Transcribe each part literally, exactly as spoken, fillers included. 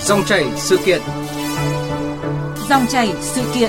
Dòng chảy sự kiện. Dòng chảy sự kiện.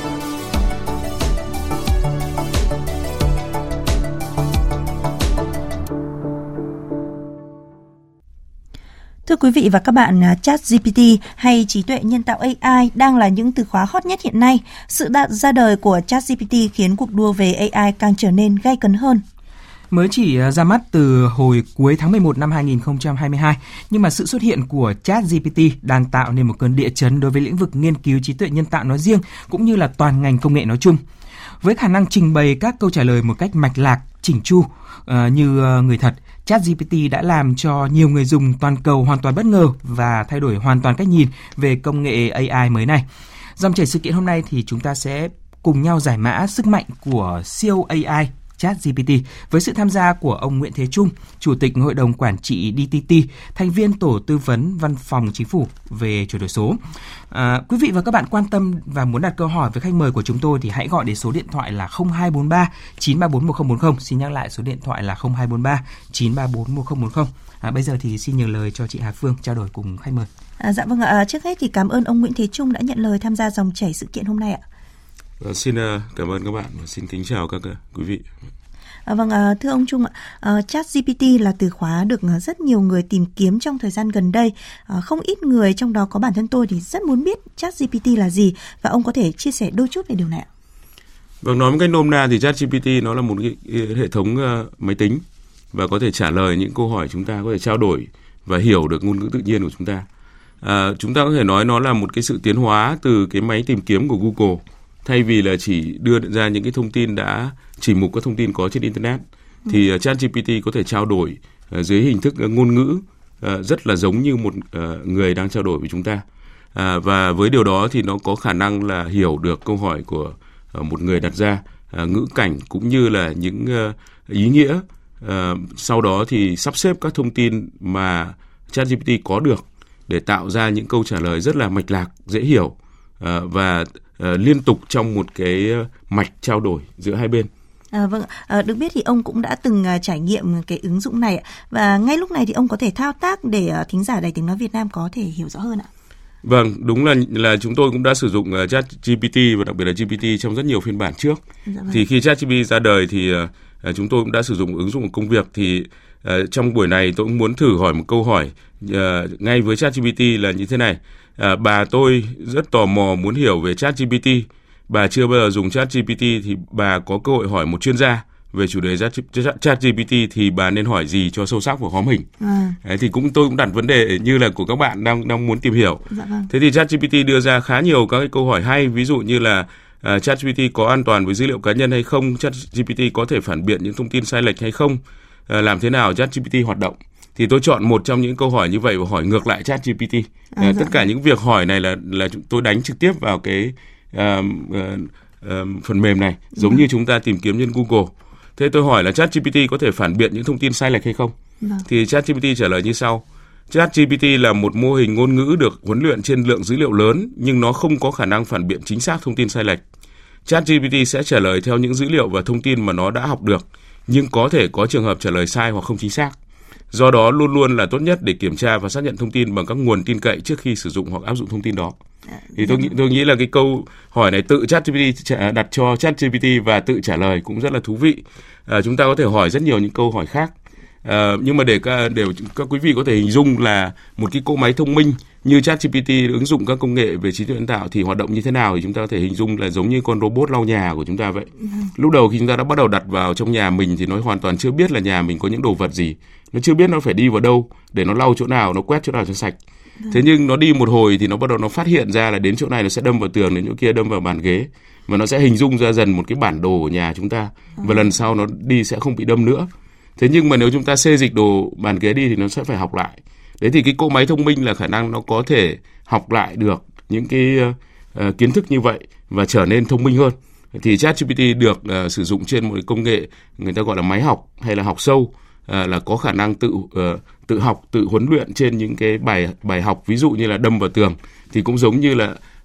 Thưa quý vị và các bạn, ChatGPT hay trí tuệ nhân tạo a i đang là những từ khóa hot nhất hiện nay. Sự ra đời của ChatGPT khiến cuộc đua về a i càng trở nên gay cấn hơn. Mới chỉ ra mắt từ hồi cuối tháng mười một năm hai nghìn không trăm hai mươi hai, nhưng mà sự xuất hiện của ChatGPT đang tạo nên một cơn địa chấn đối với lĩnh vực nghiên cứu trí tuệ nhân tạo nói riêng, cũng như là toàn ngành công nghệ nói chung. Với khả năng trình bày các câu trả lời một cách mạch lạc, chỉnh chu uh, như uh, người thật, ChatGPT đã làm cho nhiều người dùng toàn cầu hoàn toàn bất ngờ và thay đổi hoàn toàn cách nhìn về công nghệ a i mới này. Dòng chảy sự kiện hôm nay thì chúng ta sẽ cùng nhau giải mã sức mạnh của siêu a i ChatGPT với sự tham gia của ông Nguyễn Thế Trung, Chủ tịch Hội đồng Quản trị đê tê tê, thành viên Tổ tư vấn Văn phòng Chính phủ về chuyển đổi số. À, quý vị và các bạn quan tâm và muốn đặt câu hỏi với khách mời của chúng tôi thì hãy gọi đến số điện thoại là không hai bốn ba chín ba bốn một không bốn không. Xin nhắc lại số điện thoại là không hai bốn ba chín ba bốn một không bốn không. À, bây giờ thì xin nhường lời cho chị Hà Phương trao đổi cùng khách mời. À, dạ vâng ạ. Trước hết thì cảm ơn ông Nguyễn Thế Trung đã nhận lời tham gia dòng chảy sự kiện hôm nay ạ. À, xin cảm ơn các bạn và xin kính chào các quý vị. À, vâng, à, thưa ông Trung ạ, à, ChatGPT là từ khóa được rất nhiều người tìm kiếm trong thời gian gần đây. À, không ít người, trong đó có bản thân tôi, thì rất muốn biết ChatGPT là gì, và ông có thể chia sẻ đôi chút về điều này ạ? Vâng, nói một cách nôm na thì ChatGPT nó là một cái hệ thống uh, máy tính và có thể trả lời những câu hỏi chúng ta có thể trao đổi và hiểu được ngôn ngữ tự nhiên của chúng ta. À, chúng ta có thể nói nó là một cái sự tiến hóa từ cái máy tìm kiếm của Google. Thay vì là chỉ đưa ra những cái thông tin đã chỉ mục các thông tin có trên Internet, ừ. thì uh, ChatGPT có thể trao đổi uh, dưới hình thức uh, ngôn ngữ uh, rất là giống như một uh, người đang trao đổi với chúng ta. Uh, và với điều đó thì nó có khả năng là hiểu được câu hỏi của uh, một người đặt ra, uh, ngữ cảnh cũng như là những uh, ý nghĩa. Uh, sau đó thì sắp xếp các thông tin mà ChatGPT có được để tạo ra những câu trả lời rất là mạch lạc, dễ hiểu uh, và uh, liên tục trong một cái mạch trao đổi giữa hai bên. À, vâng, à, được biết thì ông cũng đã từng uh, trải nghiệm cái ứng dụng này, và ngay lúc này thì ông có thể thao tác để uh, thính giả Đài Tiếng Nói Việt Nam có thể hiểu rõ hơn ạ. Vâng, đúng là là chúng tôi cũng đã sử dụng uh, ChatGPT và đặc biệt là giê pê tê trong rất nhiều phiên bản trước. Dạ vâng. Thì khi ChatGPT ra đời thì uh, chúng tôi cũng đã sử dụng ứng dụng của công việc. Thì uh, trong buổi này tôi cũng muốn thử hỏi một câu hỏi uh, ngay với ChatGPT là như thế này. À, bà tôi rất tò mò muốn hiểu về ChatGPT. Bà chưa bao giờ dùng ChatGPT thì bà có cơ hội hỏi một chuyên gia về chủ đề ChatGPT thì bà nên hỏi gì cho sâu sắc và hóm hình. À. Đấy, thì cũng tôi cũng đặt vấn đề như là của các bạn đang đang muốn tìm hiểu. Dạ vâng. Thế thì ChatGPT đưa ra khá nhiều các cái câu hỏi hay, ví dụ như là uh, ChatGPT có an toàn với dữ liệu cá nhân hay không, ChatGPT có thể phản biện những thông tin sai lệch hay không, uh, làm thế nào ChatGPT hoạt động. Thì tôi chọn một trong những câu hỏi như vậy và hỏi ngược lại ChatGPT. À, à, tất cả những việc hỏi này là là tôi đánh trực tiếp vào cái uh, uh, uh, phần mềm này, giống à. như chúng ta tìm kiếm trên Google. Thế tôi hỏi là ChatGPT có thể phản biện những thông tin sai lệch hay không? À. Thì ChatGPT trả lời như sau. ChatGPT là một mô hình ngôn ngữ được huấn luyện trên lượng dữ liệu lớn, nhưng nó không có khả năng phản biện chính xác thông tin sai lệch. ChatGPT sẽ trả lời theo những dữ liệu và thông tin mà nó đã học được, nhưng có thể có trường hợp trả lời sai hoặc không chính xác. Do đó luôn luôn là tốt nhất để kiểm tra và xác nhận thông tin bằng các nguồn tin cậy trước khi sử dụng hoặc áp dụng thông tin đó. Thì tôi nghĩ tôi nghĩ là cái câu hỏi này tự ChatGPT đặt cho ChatGPT và tự trả lời cũng rất là thú vị. À, chúng ta có thể hỏi rất nhiều những câu hỏi khác. À, nhưng mà để các, để các quý vị có thể hình dung là một cái cỗ máy thông minh như ChatGPT ứng dụng các công nghệ về trí tuệ nhân tạo thì hoạt động như thế nào, thì chúng ta có thể hình dung là giống như con robot lau nhà của chúng ta vậy. Ừ. Lúc đầu khi chúng ta đã bắt đầu đặt vào trong nhà mình thì nó hoàn toàn chưa biết là nhà mình có những đồ vật gì, nó chưa biết nó phải đi vào đâu để nó lau chỗ nào, nó quét chỗ nào cho sạch. Ừ. Thế nhưng nó đi một hồi thì nó bắt đầu nó phát hiện ra là đến chỗ này nó sẽ đâm vào tường, đến chỗ kia đâm vào bàn ghế, và nó sẽ hình dung ra dần một cái bản đồ của nhà chúng ta. Ừ. Và lần sau nó đi sẽ không bị đâm nữa. Thế nhưng mà nếu chúng ta xê dịch đồ bàn ghế đi thì nó sẽ phải học lại. Đấy thì cái cỗ máy thông minh là khả năng nó có thể học lại được những cái uh, kiến thức như vậy và trở nên thông minh hơn. Thì ChatGPT được uh, sử dụng trên một cái công nghệ người ta gọi là máy học hay là học sâu, uh, là có khả năng tự uh, tự học, tự huấn luyện trên những cái bài bài học, ví dụ như là đâm vào tường thì cũng giống như là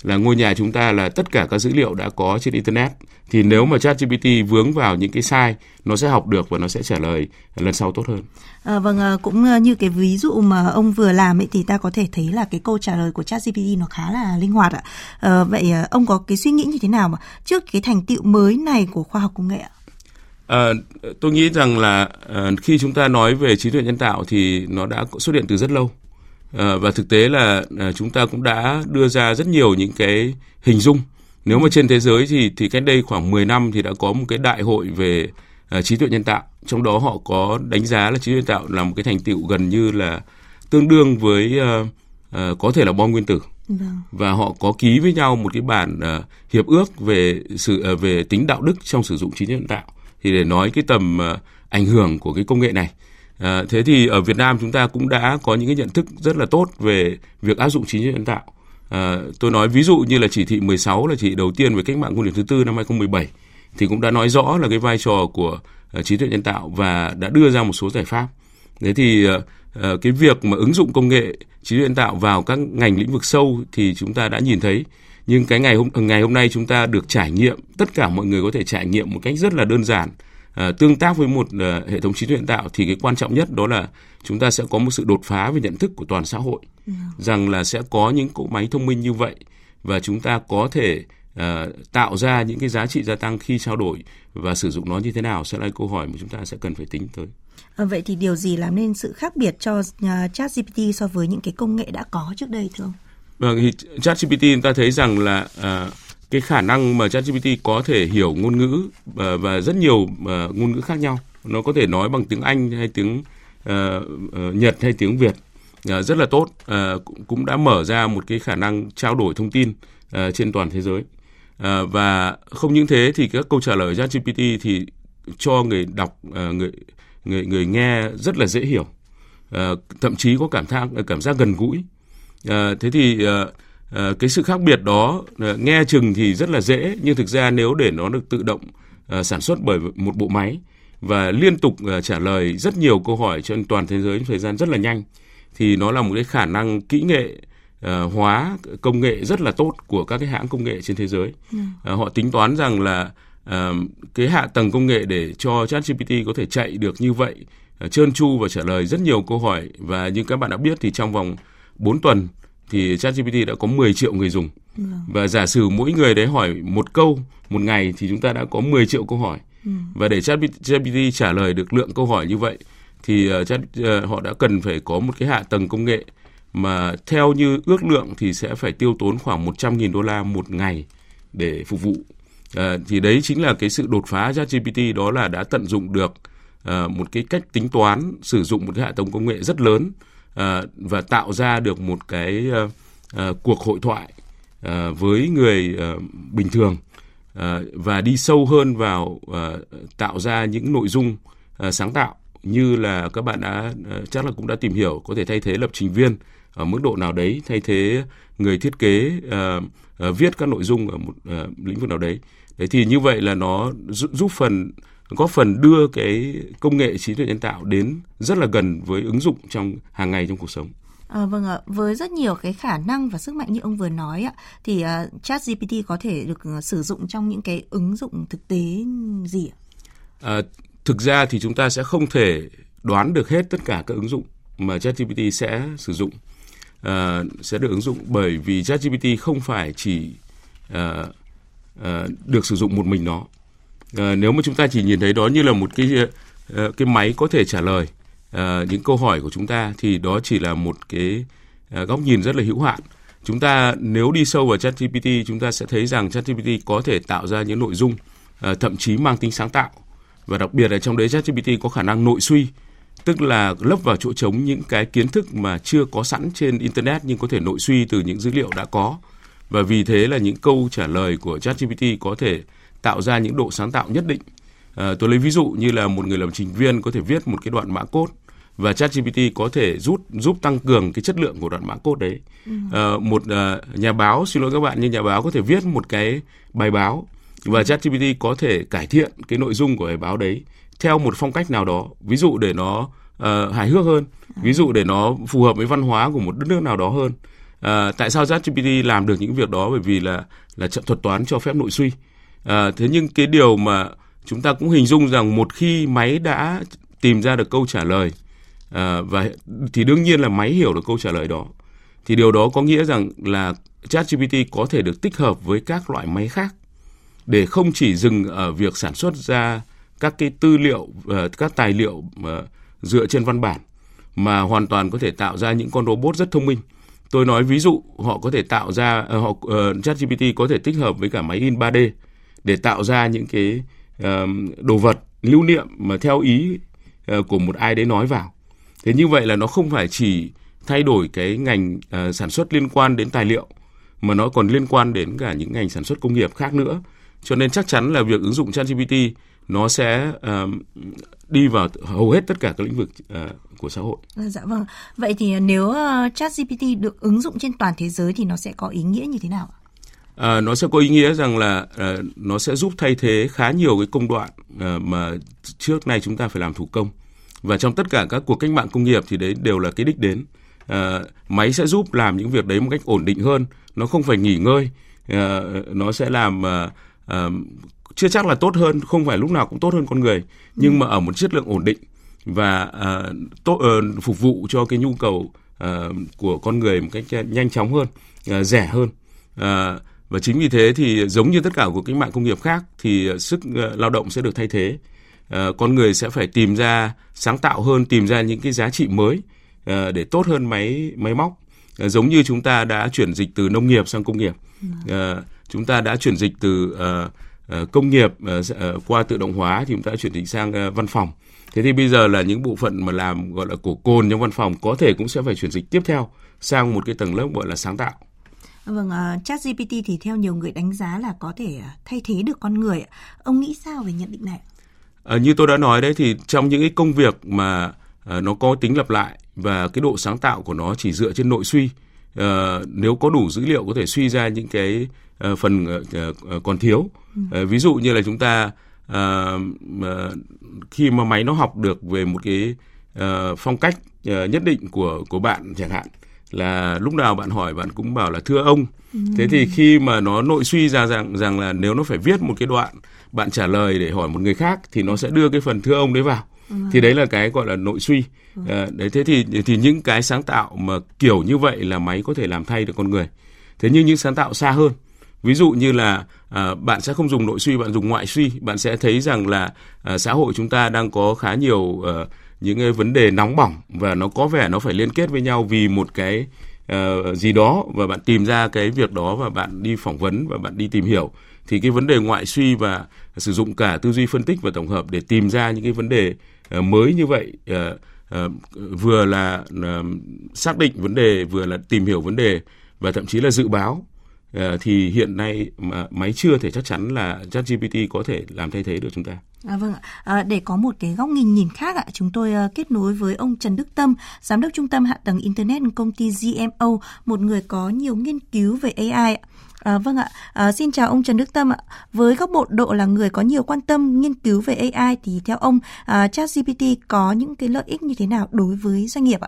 là ngôi nhà chúng ta là tất cả các dữ liệu đã có trên Internet. Thì nếu mà ChatGPT vướng vào những cái sai, nó sẽ học được và nó sẽ trả lời lần sau tốt hơn. À, vâng, cũng như cái ví dụ mà ông vừa làm ấy, thì ta có thể thấy là cái câu trả lời của ChatGPT nó khá là linh hoạt ạ. À, vậy ông có cái suy nghĩ như thế nào mà trước cái thành tựu mới này của khoa học công nghệ ạ? À, tôi nghĩ rằng là à, khi chúng ta nói về trí tuệ nhân tạo thì nó đã xuất hiện từ rất lâu. À, và thực tế là à, chúng ta cũng đã đưa ra rất nhiều những cái hình dung. Nếu mà trên thế giới thì thì cách đây khoảng mười năm thì đã có một cái đại hội về uh, trí tuệ nhân tạo. Trong đó họ có đánh giá là trí tuệ nhân tạo là một cái thành tựu gần như là tương đương với uh, uh, có thể là bom nguyên tử. Vâng. Và họ có ký với nhau một cái bản uh, hiệp ước về sự uh, về tính đạo đức trong sử dụng trí tuệ nhân tạo. Thì để nói cái tầm uh, ảnh hưởng của cái công nghệ này. Uh, thế thì ở Việt Nam chúng ta cũng đã có những cái nhận thức rất là tốt về việc áp dụng trí tuệ nhân tạo. À, tôi nói ví dụ như là chỉ thị mười sáu là chỉ thị đầu tiên về cách mạng công nghiệp thứ tư năm hai không một bảy thì cũng đã nói rõ là cái vai trò của uh, trí tuệ nhân tạo và đã đưa ra một số giải pháp. Thế thì uh, uh, cái việc mà ứng dụng công nghệ trí tuệ nhân tạo vào các ngành lĩnh vực sâu thì chúng ta đã nhìn thấy. Nhưng cái ngày hôm ngày hôm nay chúng ta được trải nghiệm, tất cả mọi người có thể trải nghiệm một cách rất là đơn giản, uh, tương tác với một uh, hệ thống trí tuệ nhân tạo. Thì cái quan trọng nhất đó là chúng ta sẽ có một sự đột phá về nhận thức của toàn xã hội. Ừ. Rằng là sẽ có những cỗ máy thông minh như vậy và chúng ta có thể uh, tạo ra những cái giá trị gia tăng khi trao đổi và sử dụng nó như thế nào sẽ là câu hỏi mà chúng ta sẽ cần phải tính tới. À, vậy thì điều gì làm nên sự khác biệt cho uh, ChatGPT so với những cái công nghệ đã có trước đây thưa ông? Vâng, thì ChatGPT chúng ta thấy rằng là uh, cái khả năng mà ChatGPT có thể hiểu ngôn ngữ uh, và rất nhiều uh, ngôn ngữ khác nhau. Nó có thể nói bằng tiếng Anh hay tiếng uh, uh, Nhật hay tiếng Việt. Uh, rất là tốt, uh, cũng đã mở ra một cái khả năng trao đổi thông tin uh, trên toàn thế giới. Uh, và không những thế thì các câu trả lời ChatGPT thì cho người đọc, uh, người người người nghe rất là dễ hiểu, uh, thậm chí có cảm giác cảm giác gần gũi. Uh, thế thì uh, uh, cái sự khác biệt đó uh, nghe chừng thì rất là dễ, nhưng thực ra nếu để nó được tự động uh, sản xuất bởi một bộ máy và liên tục uh, trả lời rất nhiều câu hỏi trên toàn thế giới trong thời gian rất là nhanh, thì nó là một cái khả năng kỹ nghệ uh, hóa công nghệ rất là tốt của các cái hãng công nghệ trên thế giới. Ừ. Uh, họ tính toán rằng là uh, cái hạ tầng công nghệ để cho ChatGPT có thể chạy được như vậy, uh, trơn tru và trả lời rất nhiều câu hỏi. Và như các bạn đã biết thì trong vòng bốn tuần thì ChatGPT đã có mười triệu người dùng. Ừ. Và giả sử mỗi người đấy hỏi một câu một ngày thì chúng ta đã có mười triệu câu hỏi. Ừ. Và để ChatGPT trả lời được lượng câu hỏi như vậy thì uh, chắc, uh, họ đã cần phải có một cái hạ tầng công nghệ mà theo như ước lượng thì sẽ phải tiêu tốn khoảng một trăm nghìn đô la một ngày để phục vụ. Uh, thì đấy chính là cái sự đột phá ChatGPT, đó là đã tận dụng được uh, một cái cách tính toán, sử dụng một cái hạ tầng công nghệ rất lớn uh, và tạo ra được một cái uh, uh, cuộc hội thoại uh, với người uh, bình thường uh, và đi sâu hơn vào uh, tạo ra những nội dung uh, sáng tạo. Như là các bạn đã chắc là cũng đã tìm hiểu, có thể thay thế lập trình viên ở mức độ nào đấy, thay thế người thiết kế uh, uh, viết các nội dung ở một uh, lĩnh vực nào đấy. Đấy thì như vậy là nó giúp, giúp phần góp phần đưa cái công nghệ trí tuệ nhân tạo đến rất là gần với ứng dụng trong hàng ngày trong cuộc sống. À, vâng ạ, với rất nhiều cái khả năng và sức mạnh như ông vừa nói ạ, thì uh, ChatGPT có thể được uh, sử dụng trong những cái ứng dụng thực tế gì ạ? À, Thực ra thì chúng ta sẽ không thể đoán được hết tất cả các ứng dụng mà ChatGPT sẽ sử dụng, uh, sẽ được ứng dụng, bởi vì ChatGPT không phải chỉ uh, uh, được sử dụng một mình nó. Uh, nếu mà chúng ta chỉ nhìn thấy đó như là một cái uh, cái máy có thể trả lời uh, những câu hỏi của chúng ta thì đó chỉ là một cái uh, góc nhìn rất là hữu hạn. Chúng ta nếu đi sâu vào ChatGPT, chúng ta sẽ thấy rằng ChatGPT có thể tạo ra những nội dung uh, thậm chí mang tính sáng tạo. Và đặc biệt là trong đấy ChatGPT có khả năng nội suy, tức là lấp vào chỗ trống những cái kiến thức mà chưa có sẵn trên Internet nhưng có thể nội suy từ những dữ liệu đã có. Và vì thế là những câu trả lời của ChatGPT có thể tạo ra những độ sáng tạo nhất định. À, tôi lấy ví dụ như là một người lập trình viên có thể viết một cái đoạn mã code và ChatGPT có thể giúp giúp tăng cường cái chất lượng của đoạn mã code đấy. Ừ. À, một uh, nhà báo, xin lỗi các bạn, nhưng nhà báo có thể viết một cái bài báo và ChatGPT có thể cải thiện cái nội dung của bài báo đấy theo một phong cách nào đó, ví dụ để nó uh, hài hước hơn, ví dụ để nó phù hợp với văn hóa của một đất nước nào đó hơn. À, tại sao ChatGPT làm được những việc đó? Bởi vì là là thuật toán cho phép nội suy. À, thế nhưng cái điều mà chúng ta cũng hình dung rằng một khi máy đã tìm ra được câu trả lời à, và thì đương nhiên là máy hiểu được câu trả lời đó, thì điều đó có nghĩa rằng là ChatGPT có thể được tích hợp với các loại máy khác để không chỉ dừng ở việc sản xuất ra các cái tư liệu, các tài liệu dựa trên văn bản, mà hoàn toàn có thể tạo ra những con robot rất thông minh. Tôi nói ví dụ, họ có thể tạo ra, họ uh, ChatGPT có thể tích hợp với cả máy in ba D để tạo ra những cái uh, đồ vật lưu niệm mà theo ý uh, của một ai đấy nói vào. Thế như vậy là nó không phải chỉ thay đổi cái ngành uh, sản xuất liên quan đến tài liệu, mà nó còn liên quan đến cả những ngành sản xuất công nghiệp khác nữa. Cho nên chắc chắn là việc ứng dụng ChatGPT nó sẽ uh, đi vào hầu hết tất cả các lĩnh vực uh, của xã hội. Dạ vâng. Vậy thì nếu uh, ChatGPT được ứng dụng trên toàn thế giới thì nó sẽ có ý nghĩa như thế nào ạ? À, nó sẽ có ý nghĩa rằng là uh, nó sẽ giúp thay thế khá nhiều cái công đoạn uh, mà trước nay chúng ta phải làm thủ công. Và trong tất cả các cuộc cách mạng công nghiệp thì đấy đều là cái đích đến. Uh, máy sẽ giúp làm những việc đấy một cách ổn định hơn, nó không phải nghỉ ngơi, uh, nó sẽ làm uh, uh, chưa chắc là tốt hơn, không phải lúc nào cũng tốt hơn con người, nhưng ừ. mà ở một chất lượng ổn định và uh, tốt, uh, phục vụ cho cái nhu cầu uh, của con người một cách nhanh chóng hơn, uh, rẻ hơn. Uh, và chính vì thế thì giống như tất cả cuộc cách mạng công nghiệp khác thì sức uh, lao động sẽ được thay thế. Uh, con người sẽ phải tìm ra, sáng tạo hơn, tìm ra những cái giá trị mới uh, để tốt hơn máy máy móc. Uh, giống như chúng ta đã chuyển dịch từ nông nghiệp sang công nghiệp, uh, chúng ta đã chuyển dịch từ uh, uh, công nghiệp uh, uh, qua tự động hóa thì chúng ta đã chuyển dịch sang uh, văn phòng. Thế thì bây giờ là những bộ phận mà làm gọi là cổ cồn trong văn phòng có thể cũng sẽ phải chuyển dịch tiếp theo sang một cái tầng lớp gọi là sáng tạo. Vâng, uh, ChatGPT thì theo nhiều người đánh giá là có thể thay thế được con người. Ông nghĩ sao về nhận định này? À, như tôi đã nói đấy thì trong những cái công việc mà uh, nó có tính lặp lại và cái độ sáng tạo của nó chỉ dựa trên nội suy, uh, nếu có đủ dữ liệu có thể suy ra những cái uh, phần uh, uh, còn thiếu. Ừ. Uh, ví dụ như là chúng ta uh, uh, khi mà máy nó học được về một cái uh, phong cách uh, nhất định của của bạn chẳng hạn, là lúc nào bạn hỏi bạn cũng bảo là thưa ông. Ừ. Thế thì khi mà nó nội suy ra rằng rằng là nếu nó phải viết một cái đoạn bạn trả lời để hỏi một người khác thì nó sẽ đưa cái phần thưa ông đấy vào. Ừ. Thì đấy là cái gọi là nội suy. Ừ. À, đấy thế thì thì những cái sáng tạo mà kiểu như vậy là máy có thể làm thay được con người. Thế nhưng những sáng tạo xa hơn, ví dụ như là à, bạn sẽ không dùng nội suy, bạn dùng ngoại suy, bạn sẽ thấy rằng là à, xã hội chúng ta đang có khá nhiều à, những cái vấn đề nóng bỏng và nó có vẻ nó phải liên kết với nhau vì một cái uh, gì đó, và bạn tìm ra cái việc đó và bạn đi phỏng vấn và bạn đi tìm hiểu, thì cái vấn đề ngoại suy và sử dụng cả tư duy phân tích và tổng hợp để tìm ra những cái vấn đề uh, mới như vậy, uh, uh, vừa là uh, xác định vấn đề, vừa là tìm hiểu vấn đề và thậm chí là dự báo. Uh, thì hiện nay mà máy chưa thể chắc chắn là ChatGPT có thể làm thay thế được chúng ta. À, vâng ạ. À, để có một cái góc nhìn nhìn khác ạ, chúng tôi uh, kết nối với ông Trần Đức Tâm, giám đốc trung tâm hạ tầng internet công ty giê em ô, một người có nhiều nghiên cứu về a i ạ. À, vâng ạ. À, xin chào ông Trần Đức Tâm ạ. Với góc độ là người có nhiều quan tâm nghiên cứu về a i thì theo ông, uh, ChatGPT có những cái lợi ích như thế nào đối với doanh nghiệp ạ?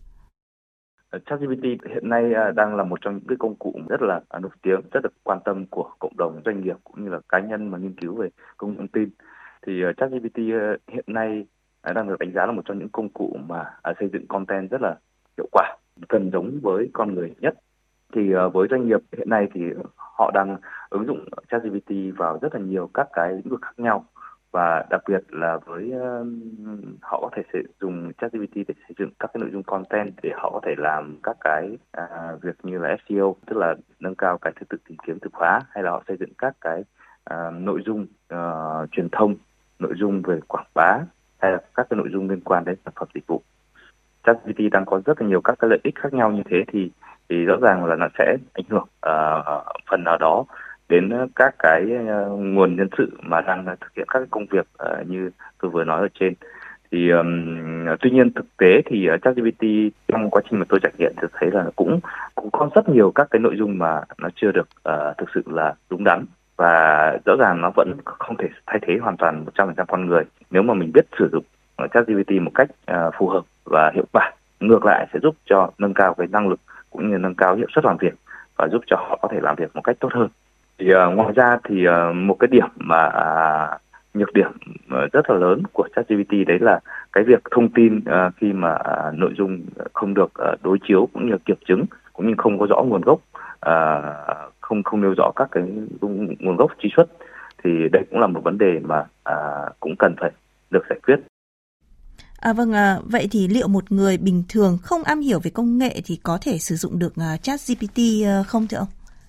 ChatGPT hiện nay đang là một trong những cái công cụ rất là nổi tiếng, rất được quan tâm của cộng đồng doanh nghiệp cũng như là cá nhân mà nghiên cứu về công nghệ thông tin. Thì ChatGPT hiện nay đang được đánh giá là một trong những công cụ mà xây dựng content rất là hiệu quả, gần giống với con người nhất. Thì với doanh nghiệp hiện nay thì họ đang ứng dụng ChatGPT vào rất là nhiều các cái lĩnh vực khác nhau. Và đặc biệt là với uh, họ có thể sử dụng ChatGPT để xây dựng các cái nội dung content để họ có thể làm các cái uh, việc như là ét i ô, tức là nâng cao cái thứ tự tìm kiếm từ khóa, hay là họ xây dựng các cái uh, nội dung uh, truyền thông, nội dung về quảng bá, hay là các cái nội dung liên quan đến sản phẩm dịch vụ. ChatGPT đang có rất là nhiều các cái lợi ích khác nhau như thế thì thì rõ ràng là nó sẽ ảnh hưởng uh, phần nào đó đến các cái uh, nguồn nhân sự mà đang thực hiện các cái công việc uh, như tôi vừa nói ở trên. Thì um, tuy nhiên thực tế thì uh, ChatGPT trong quá trình mà tôi trải nghiệm thì thấy là cũng cũng có rất nhiều các cái nội dung mà nó chưa được uh, thực sự là đúng đắn, và rõ ràng nó vẫn không thể thay thế hoàn toàn một trăm phần trăm con người nếu mà mình biết sử dụng uh, ChatGPT một cách uh, phù hợp và hiệu quả. Ngược lại sẽ giúp cho nâng cao cái năng lực cũng như nâng cao hiệu suất làm việc và giúp cho họ có thể làm việc một cách tốt hơn. Thì uh, ngoài ra thì uh, một cái điểm mà uh, nhược điểm uh, rất là lớn của ChatGPT đấy là cái việc thông tin uh, khi mà uh, nội dung không được uh, đối chiếu cũng như kiểm chứng, cũng như không có rõ nguồn gốc, uh, không không nêu rõ các cái nguồn gốc truy xuất, thì đây cũng là một vấn đề mà uh, cũng cần phải được giải quyết. À, vâng, à, vậy thì liệu một người bình thường không am hiểu về công nghệ thì có thể sử dụng được uh, ChatGPT uh, không thưa ông?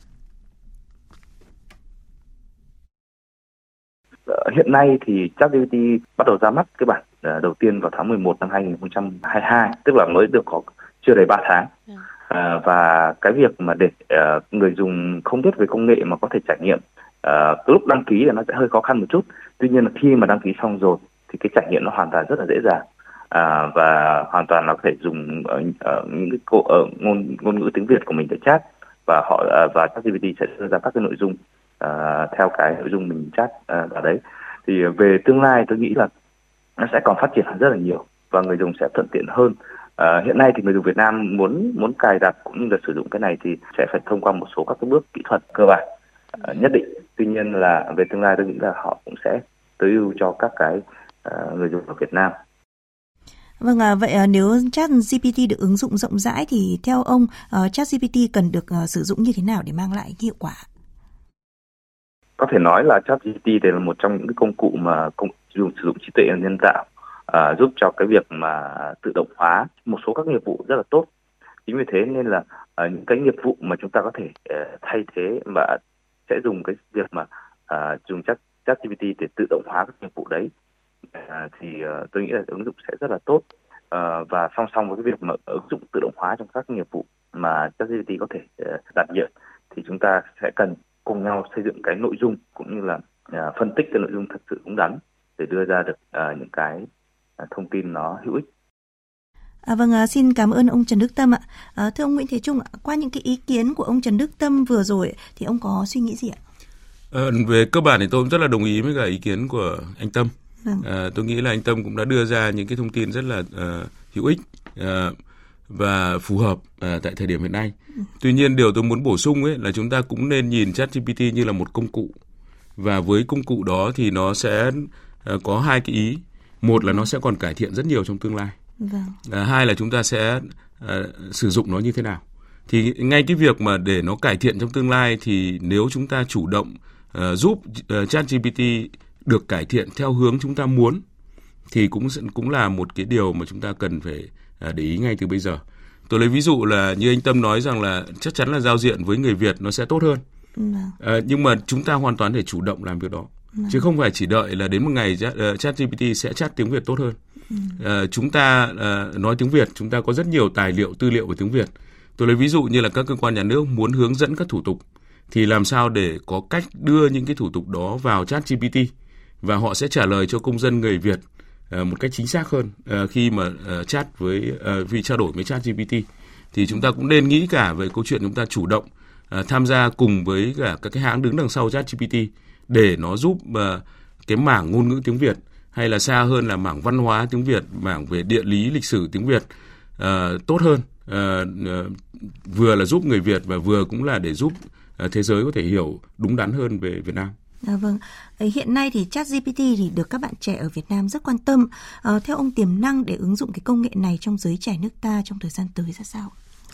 Hiện nay thì ChatGPT bắt đầu ra mắt cái bản uh, đầu tiên vào tháng mười một năm hai nghìn không trăm hai mươi hai, tức là mới được có chưa đầy ba tháng. Yeah. Uh, và cái việc mà để uh, người dùng không biết về công nghệ mà có thể trải nghiệm uh, lúc đăng ký là nó sẽ hơi khó khăn một chút. Tuy nhiên là khi mà đăng ký xong rồi thì cái trải nghiệm nó hoàn toàn rất là dễ dàng. À, và hoàn toàn là có thể dùng ở, ở những cái cô, ở ngôn ngôn ngữ tiếng Việt của mình để chat, và họ và ChatGPT sẽ đưa ra các cái nội dung uh, theo cái nội dung mình chat uh, ở đấy. Thì về tương lai tôi nghĩ là nó sẽ còn phát triển rất là nhiều và người dùng sẽ thuận tiện hơn. Uh, hiện nay thì người dùng Việt Nam muốn muốn cài đặt cũng như là sử dụng cái này thì sẽ phải thông qua một số các cái bước kỹ thuật cơ bản uh, nhất định. Tuy nhiên là về tương lai tôi nghĩ là họ cũng sẽ tối ưu cho các cái uh, người dùng ở Việt Nam. Vâng, à, vậy à, nếu ChatGPT được ứng dụng rộng rãi thì theo ông uh, ChatGPT cần được uh, sử dụng như thế nào để mang lại hiệu quả? Có thể nói là ChatGPT đây là một trong những cái công cụ mà công, dùng sử dụng trí tuệ nhân tạo uh, giúp cho cái việc mà tự động hóa một số các nghiệp vụ rất là tốt. Chính vì thế nên là uh, những cái nghiệp vụ mà chúng ta có thể uh, thay thế và sẽ dùng cái việc mà uh, dùng chat ChatGPT để tự động hóa các nghiệp vụ đấy. À, thì uh, tôi nghĩ là ứng dụng sẽ rất là tốt, uh, và song song với cái việc mà ứng dụng tự động hóa trong các nghiệp vụ mà ChatGPT có thể uh, đảm nhiệm thì chúng ta sẽ cần cùng nhau xây dựng cái nội dung cũng như là uh, phân tích cái nội dung thật sự đúng đắn để đưa ra được uh, những cái uh, thông tin nó hữu ích. À, vâng, à, xin cảm ơn ông Trần Đức Tâm ạ. À, thưa ông Nguyễn Thế Trung ạ, qua những cái ý kiến của ông Trần Đức Tâm vừa rồi thì ông có suy nghĩ gì ạ? À, về cơ bản thì tôi cũng rất là đồng ý với cả ý kiến của anh Tâm. À, tôi nghĩ là anh Tâm cũng đã đưa ra những cái thông tin rất là uh, hữu ích uh, và phù hợp uh, tại thời điểm hiện nay. Tuy nhiên điều tôi muốn bổ sung ấy là chúng ta cũng nên nhìn ChatGPT như là một công cụ, và với công cụ đó thì nó sẽ uh, có hai cái ý. Một là nó sẽ còn cải thiện rất nhiều trong tương lai. Uh, hai là chúng ta sẽ uh, sử dụng nó như thế nào. Thì ngay cái việc mà để nó cải thiện trong tương lai thì nếu chúng ta chủ động uh, giúp uh, ChatGPT được cải thiện theo hướng chúng ta muốn thì cũng cũng là một cái điều mà chúng ta cần phải để ý ngay từ bây giờ. Tôi lấy ví dụ là như anh Tâm nói rằng là chắc chắn là giao diện với người Việt nó sẽ tốt hơn. À, nhưng mà chúng ta hoàn toàn để chủ động làm việc đó. Chứ không phải chỉ đợi là đến một ngày uh, ChatGPT sẽ chat tiếng Việt tốt hơn. Uh, chúng ta uh, nói tiếng Việt, chúng ta có rất nhiều tài liệu, tư liệu về tiếng Việt. Tôi lấy ví dụ như là các cơ quan nhà nước muốn hướng dẫn các thủ tục thì làm sao để có cách đưa những cái thủ tục đó vào ChatGPT và họ sẽ trả lời cho công dân người Việt uh, một cách chính xác hơn uh, khi mà uh, chat với uh, vì trao đổi với ChatGPT. Thì chúng ta cũng nên nghĩ cả về câu chuyện chúng ta chủ động uh, tham gia cùng với cả các cái hãng đứng đằng sau ChatGPT để nó giúp uh, cái mảng ngôn ngữ tiếng Việt hay là xa hơn là mảng văn hóa tiếng Việt, mảng về địa lý lịch sử tiếng Việt uh, tốt hơn. Uh, uh, vừa là giúp người Việt và vừa cũng là để giúp uh, thế giới có thể hiểu đúng đắn hơn về Việt Nam. À, vâng. Hiện nay thì ChatGPT thì được các bạn trẻ ở Việt Nam rất quan tâm. À, theo ông tiềm năng để ứng dụng cái công nghệ này trong giới trẻ nước ta trong thời gian tới ra sao?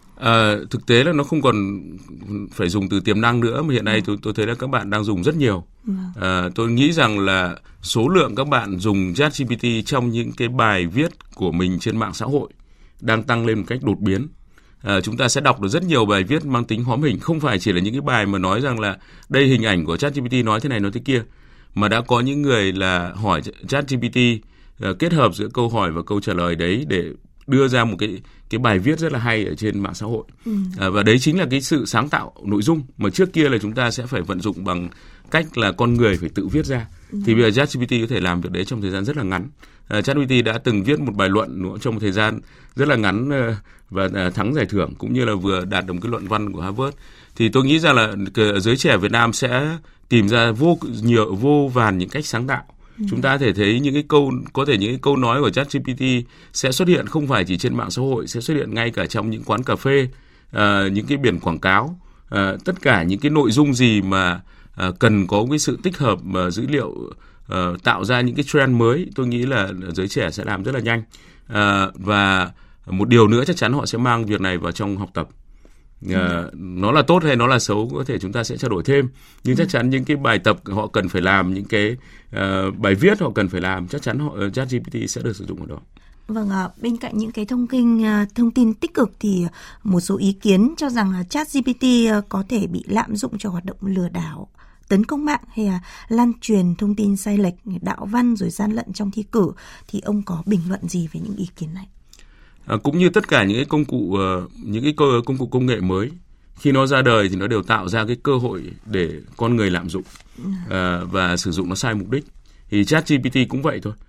À, thực tế là nó không còn phải dùng từ tiềm năng nữa mà hiện nay tôi, tôi thấy là các bạn đang dùng rất nhiều. À, tôi nghĩ rằng là số lượng các bạn dùng ChatGPT trong những cái bài viết của mình trên mạng xã hội đang tăng lên một cách đột biến. À, chúng ta sẽ đọc được rất nhiều bài viết mang tính hóm hình, không phải chỉ là những cái bài mà nói rằng là đây hình ảnh của ChatGPT nói thế này nói thế kia, mà đã có những người là hỏi ChatGPT uh, kết hợp giữa câu hỏi và câu trả lời đấy để đưa ra một cái cái bài viết rất là hay ở trên mạng xã hội. Ừ. À, và đấy chính là cái sự sáng tạo nội dung mà trước kia là chúng ta sẽ phải vận dụng bằng cách là con người phải tự viết ra. Ừ. Thì bây giờ ChatGPT có thể làm việc đấy trong thời gian rất là ngắn. Uh, ChatGPT đã từng viết một bài luận trong một thời gian rất là ngắn uh, và uh, thắng giải thưởng, cũng như là vừa đạt được một cái luận văn của Harvard. Thì tôi nghĩ rằng là giới trẻ Việt Nam sẽ tìm ra vô nhiều vô vàn những cách sáng tạo. Ừ. Chúng ta có thể thấy những cái câu có thể những cái câu nói của ChatGPT sẽ xuất hiện không phải chỉ trên mạng xã hội, sẽ xuất hiện ngay cả trong những quán cà phê, uh, những cái biển quảng cáo, uh, tất cả những cái nội dung gì mà uh, cần có cái sự tích hợp uh, dữ liệu, uh, tạo ra những cái trend mới, tôi nghĩ là giới trẻ sẽ làm rất là nhanh. Uh, và một điều nữa chắc chắn họ sẽ mang việc này vào trong học tập. Uh, nó là tốt hay nó là xấu có thể chúng ta sẽ trao đổi thêm, nhưng chắc chắn những cái bài tập họ cần phải làm, những cái uh, bài viết họ cần phải làm, chắc chắn họ uh, ChatGPT sẽ được sử dụng ở đó. Vâng, à, bên cạnh những cái thông tin thông tin tích cực thì một số ý kiến cho rằng là ChatGPT có thể bị lạm dụng cho hoạt động lừa đảo, tấn công mạng hay là lan truyền thông tin sai lệch, đạo văn rồi gian lận trong thi cử, thì ông có bình luận gì về những ý kiến này? À, cũng như tất cả những cái công cụ uh, những cái công cụ công nghệ mới khi nó ra đời thì nó đều tạo ra cái cơ hội để con người lạm dụng uh, và sử dụng nó sai mục đích. Thì ChatGPT cũng vậy thôi.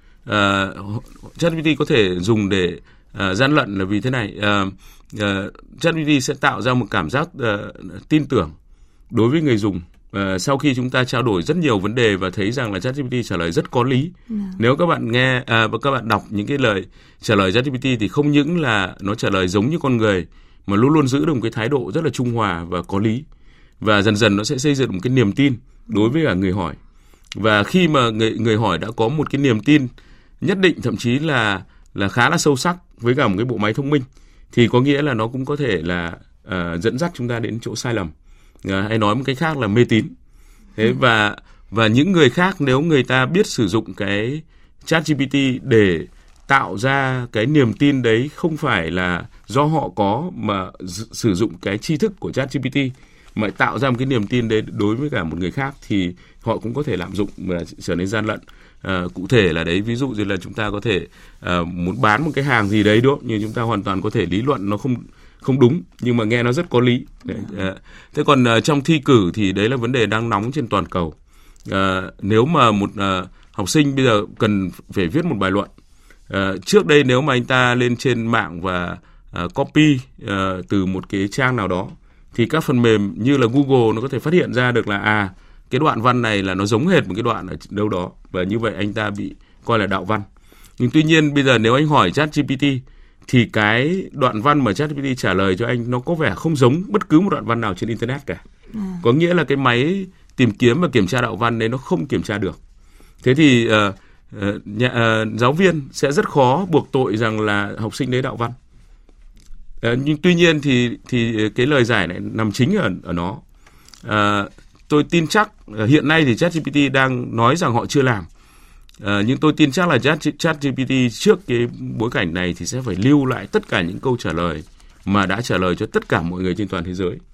Uh, ChatGPT có thể dùng để uh, gian lận là vì thế này. Uh, uh, ChatGPT sẽ tạo ra một cảm giác uh, tin tưởng đối với người dùng. Uh, sau khi chúng ta trao đổi rất nhiều vấn đề và thấy rằng là ChatGPT trả lời rất có lý. Yeah. Nếu các bạn nghe uh, và các bạn đọc những cái lời trả lời ChatGPT thì không những là nó trả lời giống như con người mà luôn luôn giữ được một cái thái độ rất là trung hòa và có lý. Và dần dần nó sẽ xây dựng một cái niềm tin đối với cả người hỏi. Và khi mà người người hỏi đã có một cái niềm tin nhất định, thậm chí là là khá là sâu sắc với cả một cái bộ máy thông minh, thì có nghĩa là nó cũng có thể là uh, dẫn dắt chúng ta đến chỗ sai lầm, uh, hay nói một cách khác là mê tín. Thế ừ. và và những người khác, nếu người ta biết sử dụng cái ChatGPT để tạo ra cái niềm tin đấy không phải là do họ có, mà d- sử dụng cái tri thức của ChatGPT mà tạo ra một cái niềm tin đấy đối với cả một người khác, thì họ cũng có thể lạm dụng và trở nên gian lận. À, cụ thể là đấy, ví dụ như là chúng ta có thể à, muốn bán một cái hàng gì đấy, đúng không? Nhưng chúng ta hoàn toàn có thể lý luận nó không không đúng, nhưng mà nghe nó rất có lý. Đấy, à, thế còn à, trong thi cử thì đấy là vấn đề đang nóng trên toàn cầu. À, nếu mà một à, học sinh bây giờ cần phải viết một bài luận, à, trước đây nếu mà anh ta lên trên mạng và à, copy à, từ một cái trang nào đó, thì các phần mềm như là Google nó có thể phát hiện ra được là à cái đoạn văn này là nó giống hệt một cái đoạn ở đâu đó, và như vậy anh ta bị coi là đạo văn. Nhưng tuy nhiên bây giờ nếu anh hỏi ChatGPT thì cái đoạn văn mà ChatGPT trả lời cho anh nó có vẻ không giống bất cứ một đoạn văn nào trên Internet cả. À. Có nghĩa là cái máy tìm kiếm và kiểm tra đạo văn đấy nó không kiểm tra được. Thế thì uh, uh, nhà, uh, giáo viên sẽ rất khó buộc tội rằng là học sinh đấy đạo văn. Uh, nhưng tuy nhiên thì thì cái lời giải này nằm chính ở ở nó. Uh, tôi tin chắc uh, hiện nay thì ChatGPT đang nói rằng họ chưa làm. Uh, nhưng tôi tin chắc là Chat, ChatGPT trước cái bối cảnh này thì sẽ phải lưu lại tất cả những câu trả lời mà đã trả lời cho tất cả mọi người trên toàn thế giới.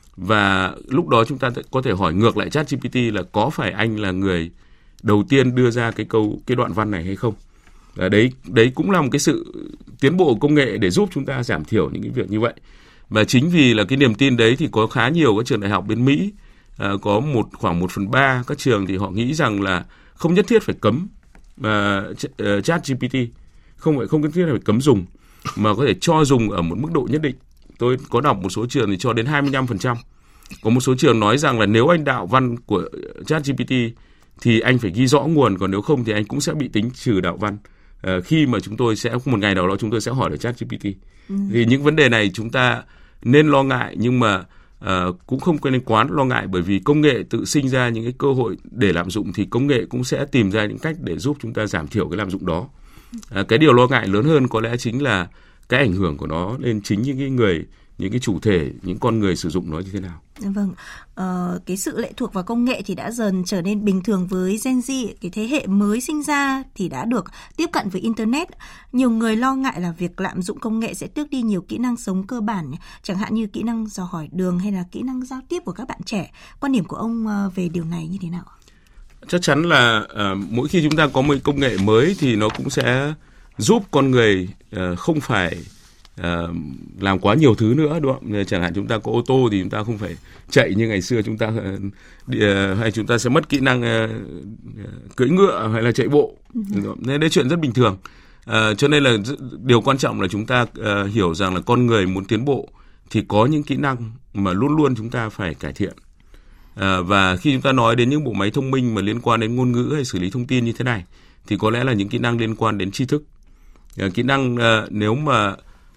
Và lúc đó chúng ta có thể hỏi ngược lại ChatGPT là có phải anh là người đầu tiên đưa ra cái câu cái đoạn văn này hay không? Và đấy đấy cũng là một cái sự tiến bộ công nghệ để giúp chúng ta giảm thiểu những cái việc như vậy. Và chính vì là cái niềm tin đấy thì có khá nhiều các trường đại học bên Mỹ, uh, có một khoảng một phần ba các trường thì họ nghĩ rằng là không nhất thiết phải cấm uh, uh, ChatGPT, không phải không nhất thiết phải cấm dùng, mà có thể cho dùng ở một mức độ nhất định. Tôi có đọc một số trường thì cho đến hai mươi lăm phần trăm. Có một số trường nói rằng là nếu anh đạo văn của ChatGPT thì anh phải ghi rõ nguồn, còn nếu không thì anh cũng sẽ bị tính trừ đạo văn. Uh, khi mà chúng tôi sẽ một ngày nào đó chúng tôi sẽ hỏi được ChatGPT. Ừ. Thì những vấn đề này chúng ta nên lo ngại, nhưng mà uh, cũng không nên quá lo ngại, bởi vì công nghệ tự sinh ra những cái cơ hội để lạm dụng thì công nghệ cũng sẽ tìm ra những cách để giúp chúng ta giảm thiểu cái lạm dụng đó. Uh, cái điều lo ngại lớn hơn có lẽ chính là cái ảnh hưởng của nó lên chính những cái người, những cái chủ thể, những con người sử dụng nó như thế nào. Vâng, ờ, cái sự lệ thuộc vào công nghệ thì đã dần trở nên bình thường với Gen Z, cái thế hệ mới sinh ra thì đã được tiếp cận với Internet. Nhiều người lo ngại là việc lạm dụng công nghệ sẽ tước đi nhiều kỹ năng sống cơ bản, chẳng hạn như kỹ năng dò hỏi đường hay là kỹ năng giao tiếp của các bạn trẻ. Quan điểm của ông về điều này như thế nào? Chắc chắn là uh, mỗi khi chúng ta có một công nghệ mới thì nó cũng sẽ giúp con người uh, không phải uh, làm quá nhiều thứ nữa, đúng không? Chẳng hạn chúng ta có ô tô thì chúng ta không phải chạy như ngày xưa chúng ta uh, đi, uh, hay chúng ta sẽ mất kỹ năng uh, cưỡi ngựa hay là chạy bộ. Uh-huh. Nên đấy chuyện rất bình thường. Uh, cho nên là điều quan trọng là chúng ta uh, hiểu rằng là con người muốn tiến bộ thì có những kỹ năng mà luôn luôn chúng ta phải cải thiện. Uh, và khi chúng ta nói đến những bộ máy thông minh mà liên quan đến ngôn ngữ hay xử lý thông tin như thế này thì có lẽ là những kỹ năng liên quan đến tri thức. Uh, kỹ năng uh, nếu mà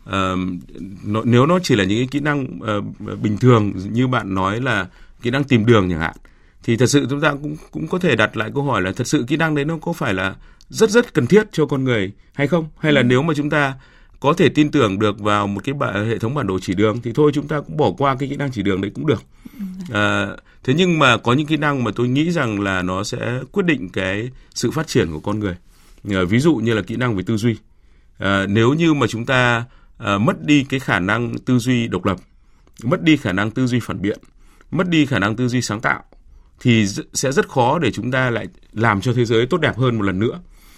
uh, nó, nếu nó chỉ là những cái kỹ năng uh, bình thường như bạn nói là kỹ năng tìm đường chẳng hạn, thì thật sự chúng ta cũng cũng có thể đặt lại câu hỏi là thật sự kỹ năng đấy nó có phải là rất rất cần thiết cho con người hay không? Hay là ừ. nếu mà chúng ta có thể tin tưởng được vào một cái bản, hệ thống bản đồ chỉ đường thì thôi chúng ta cũng bỏ qua cái kỹ năng chỉ đường đấy cũng được. À, thế nhưng mà có những kỹ năng mà tôi nghĩ rằng là nó sẽ quyết định cái sự phát triển của con người. À, ví dụ như là kỹ năng về tư duy. À, nếu như mà chúng ta à, mất đi cái khả năng tư duy độc lập, mất đi khả năng tư duy phản biện, mất đi khả năng tư duy sáng tạo, thì sẽ rất khó để chúng ta lại làm cho thế giới tốt đẹp hơn một lần nữa.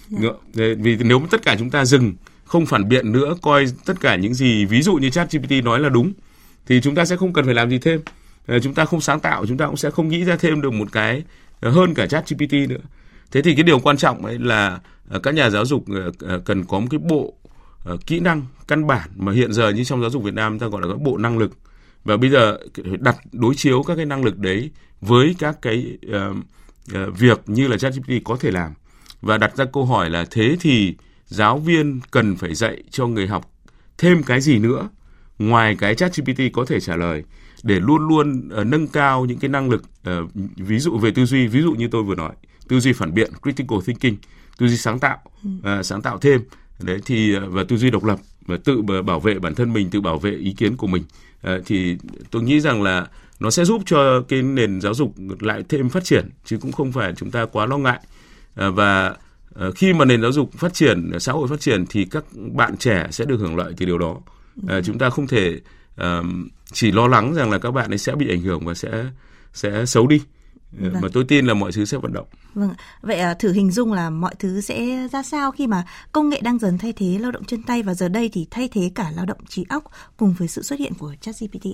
Yeah. Vì nếu tất cả chúng ta dừng, không phản biện nữa, coi tất cả những gì ví dụ như ChatGPT nói là đúng, thì chúng ta sẽ không cần phải làm gì thêm. Chúng ta không sáng tạo, chúng ta cũng sẽ không nghĩ ra thêm được một cái hơn cả ChatGPT nữa. Thế thì cái điều quan trọng ấy là các nhà giáo dục cần có một cái bộ kỹ năng căn bản mà hiện giờ như trong giáo dục Việt Nam ta gọi là các bộ năng lực. Và bây giờ đặt đối chiếu các cái năng lực đấy với các cái uh, uh, việc như là ChatGPT có thể làm. Và đặt ra câu hỏi là thế thì giáo viên cần phải dạy cho người học thêm cái gì nữa ngoài cái ChatGPT có thể trả lời, để luôn luôn uh, nâng cao những cái năng lực uh, ví dụ về tư duy, ví dụ như tôi vừa nói, tư duy phản biện, critical thinking, tư duy sáng tạo, uh, sáng tạo thêm đấy thì uh, và tư duy độc lập, và tự bảo vệ bản thân mình, tự bảo vệ ý kiến của mình. Uh, thì tôi nghĩ rằng là nó sẽ giúp cho cái nền giáo dục lại thêm phát triển, chứ cũng không phải chúng ta quá lo ngại. Uh, và uh, khi mà nền giáo dục phát triển, xã hội phát triển thì các bạn trẻ sẽ được hưởng lợi từ điều đó. Uh, chúng ta không thể uh, chỉ lo lắng rằng là các bạn ấy sẽ bị ảnh hưởng và sẽ sẽ xấu đi. Vâng. Mà tôi tin là mọi thứ sẽ vận động. Vâng, vậy thử hình dung là mọi thứ sẽ ra sao khi mà công nghệ đang dần thay thế lao động chân tay, và giờ đây thì thay thế cả lao động trí óc cùng với sự xuất hiện của ChatGPT.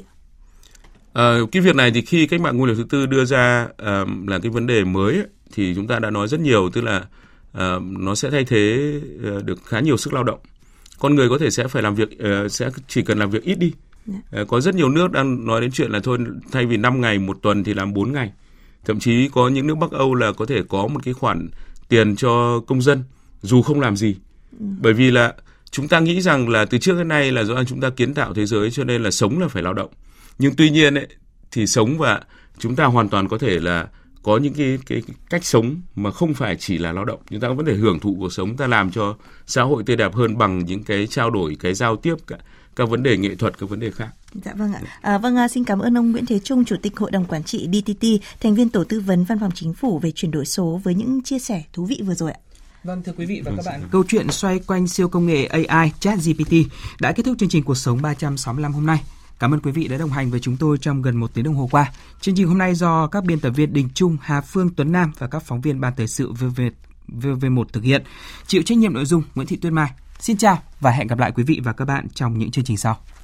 À, cái việc này thì khi cách mạng công nghiệp thứ tư đưa ra à, là cái vấn đề mới ấy, thì chúng ta đã nói rất nhiều, tức là à, nó sẽ thay thế à, được khá nhiều sức lao động. Con người có thể sẽ phải làm việc à, sẽ chỉ cần làm việc ít đi. À, có rất nhiều nước đang nói đến chuyện là thôi thay vì năm ngày một tuần thì làm bốn ngày. Thậm chí có những nước Bắc Âu là có thể có một cái khoản tiền cho công dân dù không làm gì. Ừ. Bởi vì là chúng ta nghĩ rằng là từ trước đến nay là do chúng ta kiến tạo thế giới cho nên là sống là phải lao động. Nhưng tuy nhiên ấy, thì sống và chúng ta hoàn toàn có thể là có những cái, cái, cái cách sống mà không phải chỉ là lao động. Chúng ta có thể hưởng thụ cuộc sống, ta làm cho xã hội tươi đẹp hơn bằng những cái trao đổi, cái giao tiếp, cả, các vấn đề nghệ thuật, các vấn đề khác. Dạ vâng ạ. À, vâng, xin cảm ơn ông Nguyễn Thế Trung, Chủ tịch Hội đồng Quản trị đê tê tê, thành viên Tổ tư vấn Văn phòng Chính phủ về chuyển đổi số với những chia sẻ thú vị vừa rồi ạ. Vâng, thưa quý vị và các bạn, câu chuyện xoay quanh siêu công nghệ a i ChatGPT đã kết thúc chương trình Cuộc sống ba trăm sáu mươi lăm hôm nay. Cảm ơn quý vị đã đồng hành với chúng tôi trong gần một tiếng đồng hồ qua. Chương trình hôm nay do các biên tập viên Đình Trung, Hà Phương, Tuấn Nam và các phóng viên Ban Thời sự vê vê một thực hiện. Chịu trách nhiệm nội dung Nguyễn Thị Tuyết Mai. Xin chào và hẹn gặp lại quý vị và các bạn trong những chương trình sau.